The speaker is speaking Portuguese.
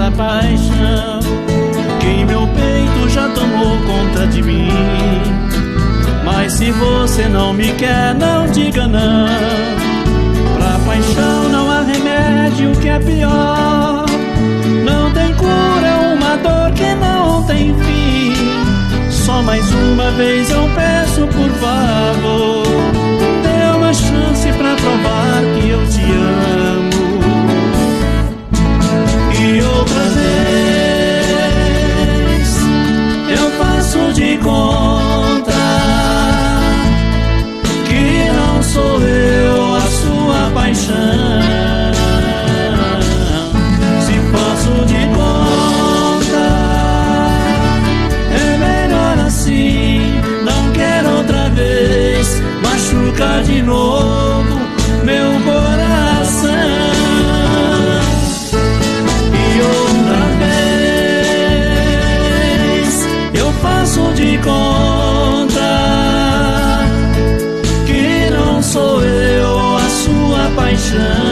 essa paixão que em meu peito já tomou conta de mim. Mas se você não me quer, não diga não. Pra paixão não há remédio, que é pior. Não tem cura, uma dor que não tem fim. Só mais uma vez eu peço, por favor, dê uma chance pra provar que eu te amo. E outra vez eu faço de conta que não sou eu a sua paixão. Se faço de conta, é melhor assim. Não quero outra vez machucar de novo meu coração. E outra vez eu faço de conta que não sou eu a sua paixão.